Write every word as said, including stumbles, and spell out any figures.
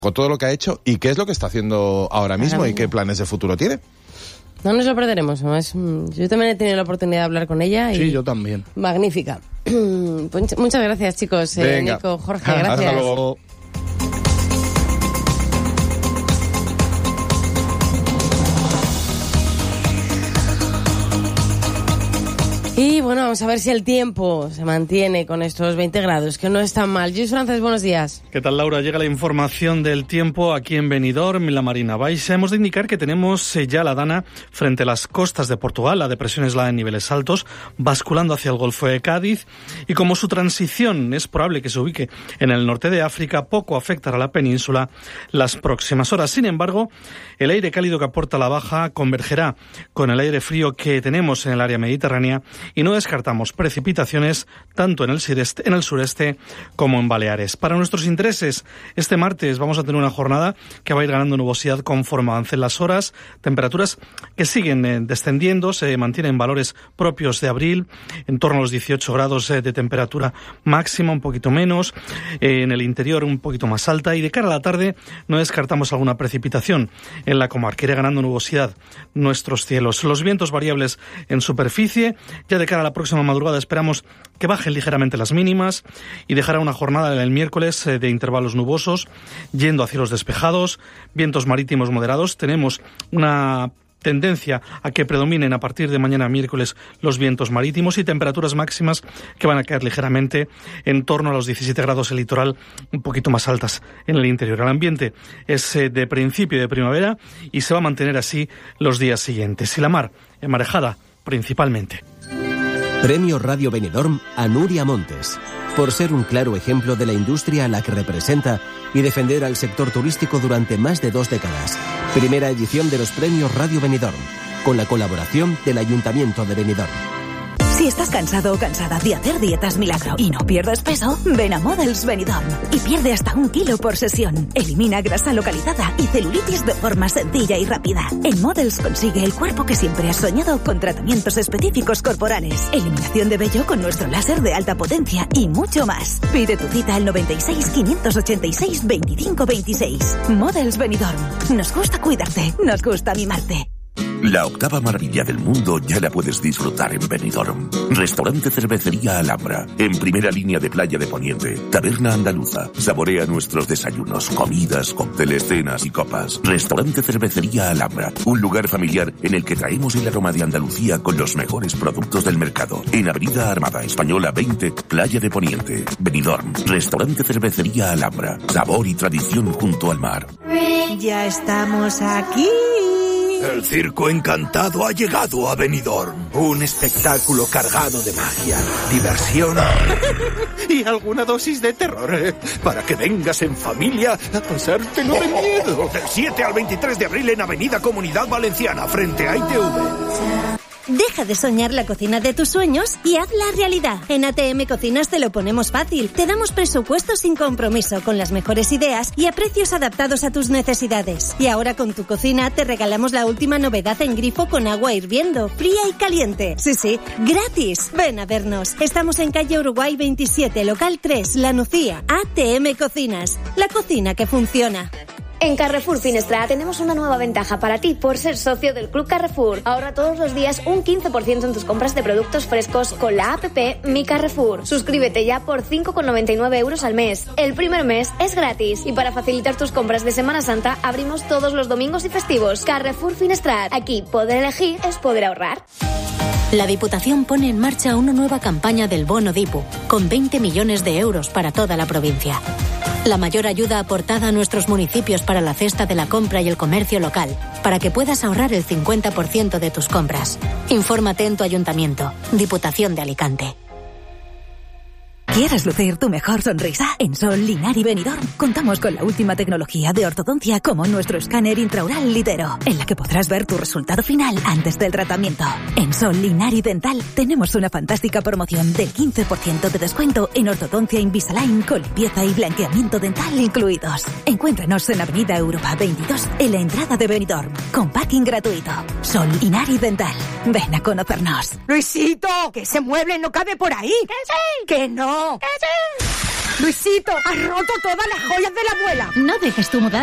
con todo lo que ha hecho y qué es lo que está haciendo ahora mismo ahora y qué planes de futuro tiene. No nos lo perderemos. Además, yo también he tenido la oportunidad de hablar con ella. Y sí, yo también. Magnífica. Muchas gracias, chicos. Eh, Nico, Jorge, gracias. Hasta luego. Y bueno, vamos a ver si el tiempo se mantiene con estos veinte grados, que no es tan mal. Luis Frances, buenos días. ¿Qué tal, Laura? Llega la información del tiempo aquí en Benidorm, en la Marina Baixa. Hemos de indicar que tenemos ya la Dana frente a las costas de Portugal. La depresión es la de niveles altos, basculando hacia el Golfo de Cádiz. Y como su transición es probable que se ubique en el norte de África, poco afectará a la península las próximas horas. Sin embargo, el aire cálido que aporta la baja convergerá con el aire frío que tenemos en el área mediterránea y no descartamos precipitaciones tanto en el sureste, en el sureste como en Baleares. Para nuestros intereses, este martes vamos a tener una jornada que va a ir ganando nubosidad conforme avancen las horas, temperaturas que siguen eh, descendiendo, se mantienen valores propios de abril, en torno a los dieciocho grados eh, de temperatura máxima, un poquito menos, eh, en el interior un poquito más alta, y de cara a la tarde no descartamos alguna precipitación en la comarca, irá ganando nubosidad nuestros cielos. Los vientos variables en superficie. Ya de cara a la próxima madrugada esperamos que bajen ligeramente las mínimas y dejará una jornada el miércoles de intervalos nubosos, yendo a cielos despejados, vientos marítimos moderados. Tenemos una tendencia a que predominen a partir de mañana miércoles los vientos marítimos y temperaturas máximas que van a caer ligeramente en torno a los diecisiete grados el litoral, un poquito más altas en el interior. El ambiente es de principio de primavera y se va a mantener así los días siguientes. Y la mar, enmarejada principalmente. Premio Radio Benidorm a Nuria Montes, por ser un claro ejemplo de la industria a la que representa y defender al sector turístico durante más de dos décadas. Primera edición de los Premios Radio Benidorm, con la colaboración del Ayuntamiento de Benidorm. Si estás cansado o cansada de hacer dietas milagro y no pierdes peso, ven a Models Benidorm y pierde hasta un kilo por sesión. Elimina grasa localizada y celulitis de forma sencilla y rápida. En Models consigue el cuerpo que siempre has soñado con tratamientos específicos corporales, eliminación de vello con nuestro láser de alta potencia y mucho más. Pide tu cita al noventa y seis, quinientos ochenta y seis, veinticinco veintiséis. Models Benidorm. Nos gusta cuidarte, nos gusta mimarte. La octava maravilla del mundo ya la puedes disfrutar en Benidorm. Restaurante Cervecería Alhambra, en primera línea de Playa de Poniente. Taberna Andaluza, saborea nuestros desayunos, comidas, cócteles, cenas y copas. Restaurante Cervecería Alhambra, un lugar familiar en el que traemos el aroma de Andalucía con los mejores productos del mercado. En Avenida Armada Española veinte, Playa de Poniente. Benidorm, Restaurante Cervecería Alhambra, sabor y tradición junto al mar. Ya estamos aquí. El Circo Encantado ha llegado a Benidorm. Un espectáculo cargado de magia, diversión y alguna dosis de terror. eh, Para que vengas en familia a pasártelo de miedo. Del siete al veintitrés de abril en Avenida Comunidad Valenciana, frente a I T V. Deja de soñar la cocina de tus sueños y hazla realidad. En A T M Cocinas te lo ponemos fácil. Te damos presupuestos sin compromiso, con las mejores ideas y a precios adaptados a tus necesidades. Y ahora con tu cocina te regalamos la última novedad en grifo con agua hirviendo, fría y caliente. Sí, sí, gratis. Ven a vernos. Estamos en calle Uruguay veintisiete, local tres, La Nucía. A T M Cocinas, la cocina que funciona. En Carrefour Finestra tenemos una nueva ventaja para ti por ser socio del Club Carrefour. Ahorra todos los días un quince por ciento en tus compras de productos frescos con la app Mi Carrefour. Suscríbete ya por cinco con noventa y nueve euros al mes. El primer mes es gratis y para facilitar tus compras de Semana Santa abrimos todos los domingos y festivos. Carrefour Finestra. Aquí poder elegir es poder ahorrar. La Diputación pone en marcha una nueva campaña del Bono Dipu, con veinte millones de euros para toda la provincia. La mayor ayuda aportada a nuestros municipios para la cesta de la compra y el comercio local, para que puedas ahorrar el cincuenta por ciento de tus compras. Infórmate en tu ayuntamiento. Diputación de Alicante. ¿Quieres lucir tu mejor sonrisa? En Sol, Linar y Benidorm contamos con la última tecnología de ortodoncia, como nuestro escáner intraoral Litero, en la que podrás ver tu resultado final antes del tratamiento. En Sol, Linar y Dental tenemos una fantástica promoción del quince por ciento de descuento en ortodoncia Invisalign con limpieza y blanqueamiento dental incluidos. Encuéntranos en Avenida Europa veintidós, en la entrada de Benidorm, con parking gratuito. Sol, Linar y Dental. Ven a conocernos. Luisito, que ese mueble no cabe por ahí. ¡Que sí! ¡Que no! ¡Que sí! Luisito, has roto todas las joyas de la abuela. No dejes tu mudanza